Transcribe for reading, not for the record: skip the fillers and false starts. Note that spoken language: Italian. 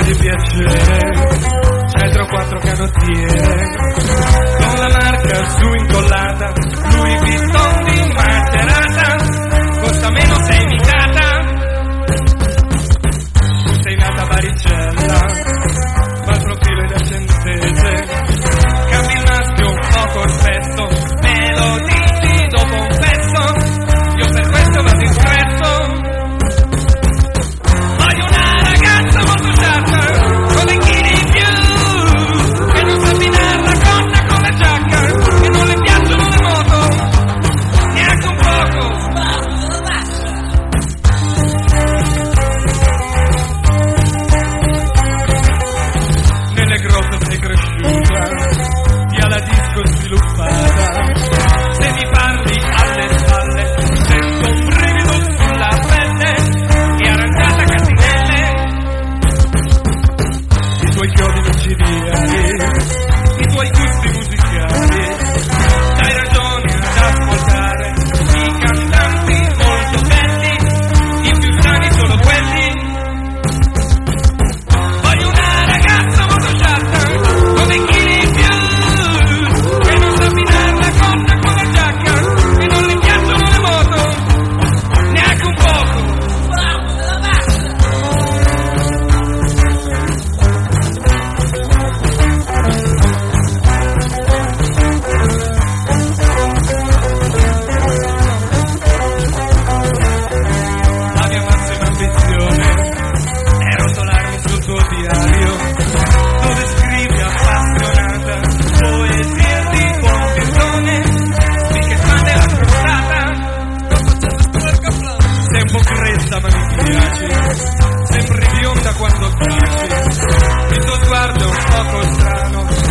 di piacere, dietro 4 canottiere, con la marca su incollata, Louis Vuitton di Macerata, costa meno sei micata, sei nata a Baricella, ma il profilo è decentese, cambi il maschio un poco spesso, me lo dici dopo un pezzo, io per questo vado in stretto. Voglio una ragazza molto sciarpa, con i chili in più, che non sa abbinare la gonna con la giacca, che non le piacciono le moto, neanche un poco. Nelle grotte sei cresciuta, ti ha la disco sviluppata, se mi parli alle spalle, sento un brivido sulla pelle, e arrangiata a catinelle, i tuoi chiodi micidiali, i tuoi gusti musicali, hai ragione ad ascoltare i cantanti molto belli, i più sani sono quelli. Voglio una ragazza molto sciarpa, come chili in più, che non sa abbinare la gonna con la giacca, che non le piacciono le moto, neanche un poco. La mia massima ambizione è rotolarmi sul tuo diario, dove scrivi appassionata poesia di buon pittone, finché fate la stronzata. Sei un po' grezza ma mi piaci, sembri bionda quando taci, il tuo sguardo è un poco strano,